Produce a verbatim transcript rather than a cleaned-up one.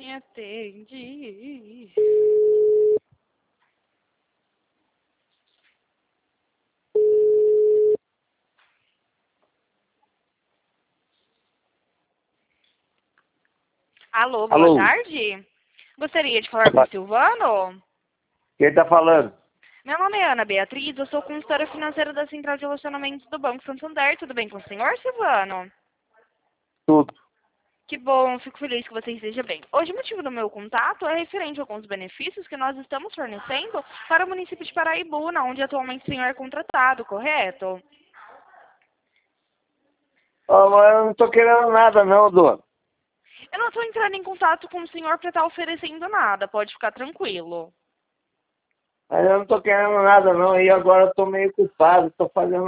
me atende. Alô, boa Alô, tarde. Gostaria de falar com o Silvano? quem tá falando? Meu nome é Ana Beatriz, eu sou consultora financeira da Central de Relacionamentos do Banco Santander. Tudo bem com o senhor, Silvano? Tudo. Que bom, fico feliz que você esteja bem. Hoje o motivo do meu contato é referente a alguns benefícios que nós estamos fornecendo para o município de Paraibuna, onde atualmente o senhor é contratado, correto? Ó, mas eu não tô querendo nada não, dona. Eu não estou entrando em contato com o senhor para estar oferecendo nada, pode ficar tranquilo. Mas eu não tô querendo nada não, e agora eu tô meio culpado, tô fazendo